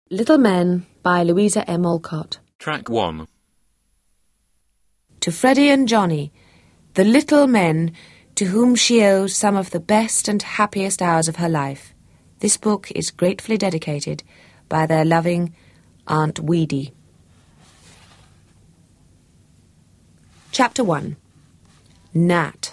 Little Men by Louisa M. Alcott. Track 1. To Freddie and Johnny, the little men to whom she owes some of the best and happiest hours of her life, this book is gratefully dedicated by their loving Aunt Weedy. Chapter 1. Nat.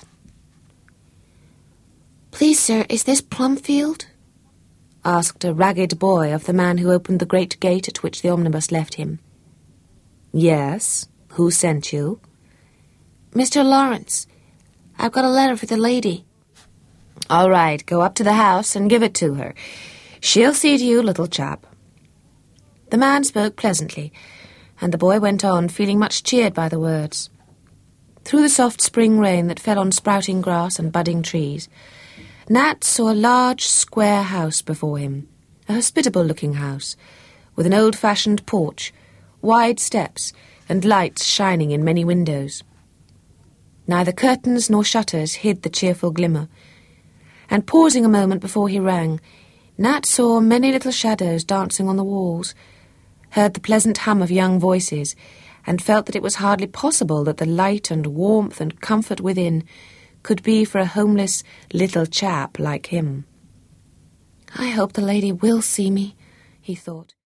"Please, sir, is this Plumfield?" asked a ragged boy of the man who opened the great gate at which the omnibus left him. "Yes. Who sent you?" "Mr. Lawrence. I've got a letter for the lady." "All right, go up to the house and give it to her. She'll see to you, little chap." The man spoke pleasantly, and the boy went on, feeling much cheered by the words. Through the soft spring rain that fell on sprouting grass and budding trees, Nat saw a large square house before him, a hospitable-looking house, with an old-fashioned porch, wide steps, and lights shining in many windows. Neither curtains nor shutters hid the cheerful glimmer, and pausing a moment before he rang, Nat saw many little shadows dancing on the walls, heard the pleasant hum of young voices, and felt that it was hardly possible that the light and warmth and comfort within could be for a homeless little chap like him. "I hope the lady will see me," he thought.